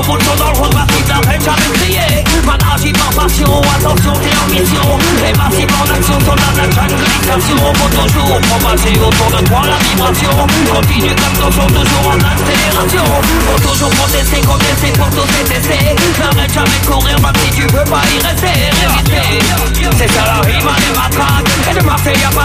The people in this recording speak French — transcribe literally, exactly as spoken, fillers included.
beaucoup de choses dans le rôle massif, n'arrête jamais de crier. Man agit par passion, attention t'es en mission. Les massifs en action, soldats de la jungle, l'exception. Faut toujours propager autour de toi la vibration. Continue comme ton son, toujours en accélération. Faut toujours protester, contester, pour tous détester. N'arrête jamais de courir, même si tu veux pas y rester. Résister, c'est ça la rime, les matraques. Et de marcher y'a pas